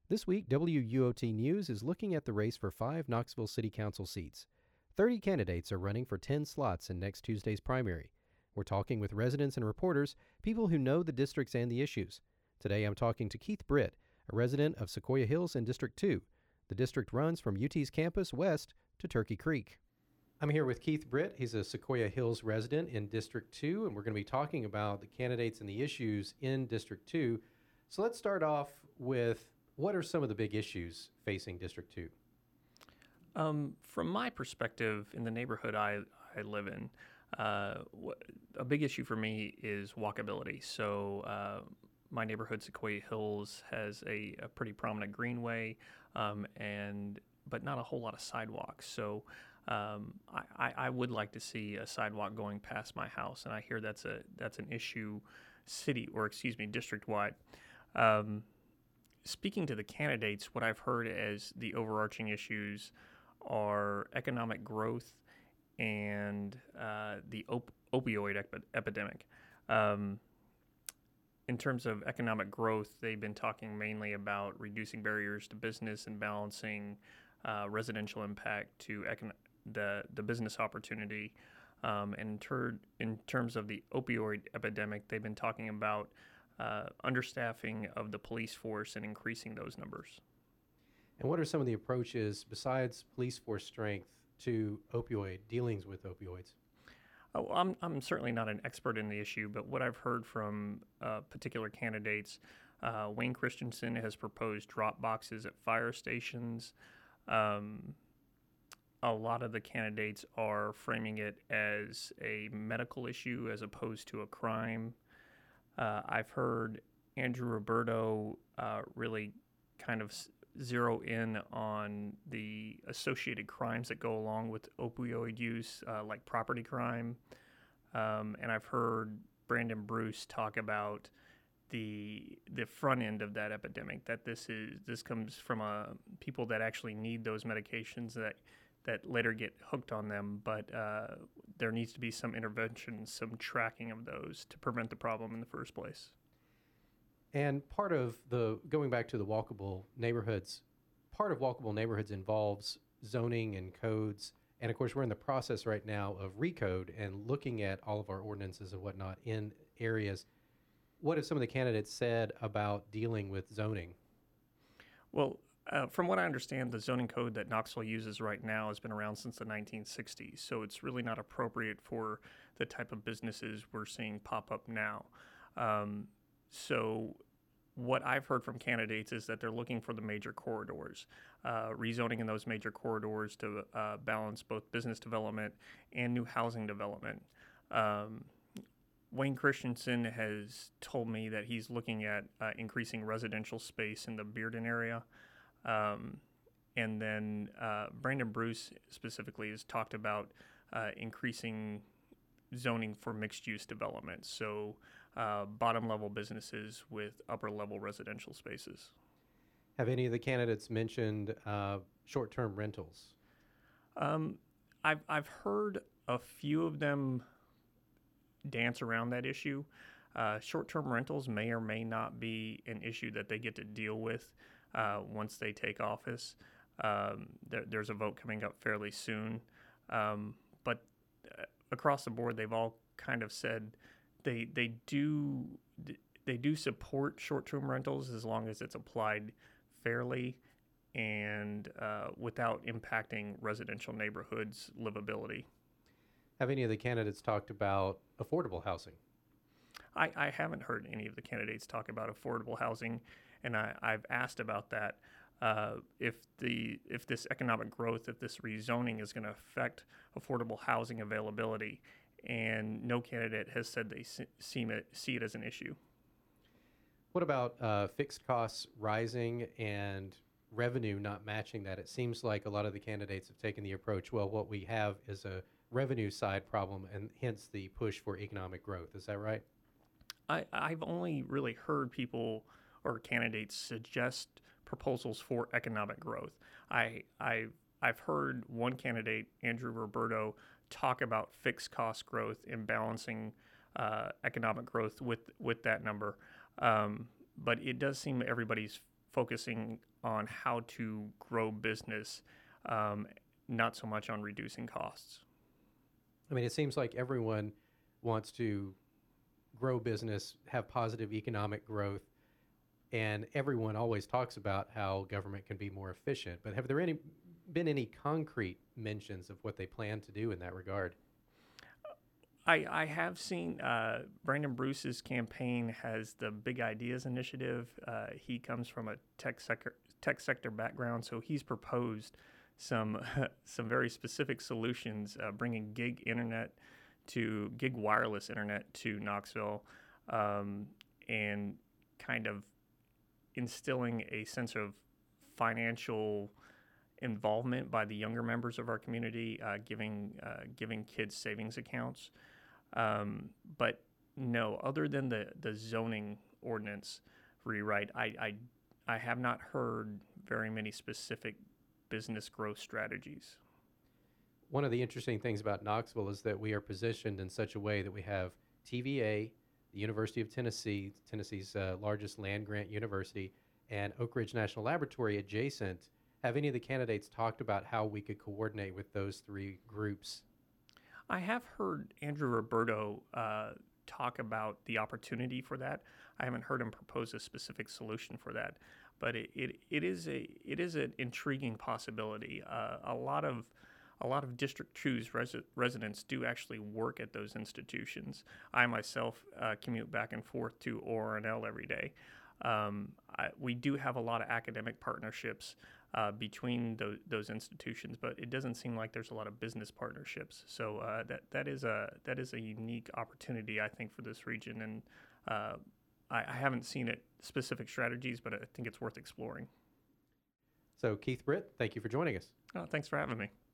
This week, WUOT News is looking at the race for 5 Knoxville City Council seats. 30 candidates are running for 10 slots in next Tuesday's primary. We're talking with residents and reporters, people who know the districts and the issues. Today I'm talking to Keith Britt, a resident of Sequoia Hills in District 2. The district runs from UT's campus west to Turkey Creek. I'm here with Keith Britt. He's a Sequoia Hills resident in District 2, and we're going to be talking about the candidates and the issues in District 2. So let's start off with, what are some of the big issues facing District 2? From my perspective, in the neighborhood I live in, a big issue for me is walkability. So my neighborhood, Sequoia Hills, has a pretty prominent greenway, but not a whole lot of sidewalks. So I would like to see a sidewalk going past my house, and I hear that's an issue district-wide. Speaking to the candidates, what I've heard as the overarching issues are economic growth and the opioid epidemic. In terms of economic growth, they've been talking mainly about reducing barriers to business and balancing residential impact to the business opportunity. And in terms of the opioid epidemic, they've been talking about understaffing of the police force and increasing those numbers. And what are some of the approaches besides police force strength to dealings with opioids? Oh, I'm certainly not an expert in the issue, but what I've heard from particular candidates, Wayne Christensen has proposed drop boxes at fire stations. A lot of the candidates are framing it as a medical issue as opposed to a crime. I've heard Andrew Roberto really kind of zero in on the associated crimes that go along with opioid use, like property crime. And I've heard Brandon Bruce talk about the front end of that epidemic, that this comes from people that actually need those medications that later get hooked on them, but there needs to be some intervention, some tracking of those to prevent the problem in the first place. And part of going back to the walkable neighborhoods, part of walkable neighborhoods involves zoning and codes. And of course, we're in the process right now of recode and looking at all of our ordinances and whatnot in areas. What have some of the candidates said about dealing with zoning? Well, from what I understand, the zoning code that Knoxville uses right now has been around since the 1960s, so it's really not appropriate for the type of businesses we're seeing pop up now. So what I've heard from candidates is that they're looking for the major corridors, rezoning in those major corridors to balance both business development and new housing development. Wayne Christensen has told me that he's looking at increasing residential space in the Bearden area. And then Brandon Bruce specifically has talked about increasing zoning for mixed-use development, so bottom-level businesses with upper-level residential spaces. Have any of the candidates mentioned short-term rentals? I've heard a few of them dance around that issue. Short-term rentals may or may not be an issue that they get to deal with once they take office. There's a vote coming up fairly soon. But across the board, they've all kind of said they do support short-term rentals as long as it's applied fairly and without impacting residential neighborhoods' livability. Have any of the candidates talked about affordable housing? I haven't heard any of the candidates talk about affordable housing, and I've asked about that. If this economic growth, if this rezoning is going to affect affordable housing availability, and no candidate has said they see it as an issue. What about fixed costs rising and revenue not matching that? It seems like a lot of the candidates have taken the approach, well, what we have is a revenue side problem, and hence the push for economic growth. Is that right? I've only really heard people or candidates suggest proposals for economic growth. I've heard one candidate, Andrew Roberto, talk about fixed cost growth and balancing economic growth with that number. But it does seem everybody's focusing on how to grow business, not so much on reducing costs. I mean, it seems like everyone wants to grow business, have positive economic growth, and everyone always talks about how government can be more efficient. But have there been any concrete mentions of what they plan to do in that regard? I have seen Brandon Bruce's campaign has the Big Ideas Initiative. He comes from a tech sector background, so he's proposed some some very specific solutions, bringing gig wireless internet to Knoxville, and kind of instilling a sense of financial involvement by the younger members of our community, giving kids savings accounts. But no, other than the zoning ordinance rewrite, I have not heard very many specific business growth strategies. One of the interesting things about Knoxville is that we are positioned in such a way that we have TVA, the University of Tennessee, Tennessee's largest land-grant university, and Oak Ridge National Laboratory adjacent. Have any of the candidates talked about how we could coordinate with those three groups? I have heard Andrew Roberto talk about the opportunity for that. I haven't heard him propose a specific solution for that, but it is an intriguing possibility. A lot of District 2's residents do actually work at those institutions. I myself commute back and forth to ORNL every day. We do have a lot of academic partnerships between those institutions, but it doesn't seem like there's a lot of business partnerships. So that is a unique opportunity, I think, for this region, and I haven't seen specific strategies, but I think it's worth exploring. So Keith Britt, thank you for joining us. Thanks for having me.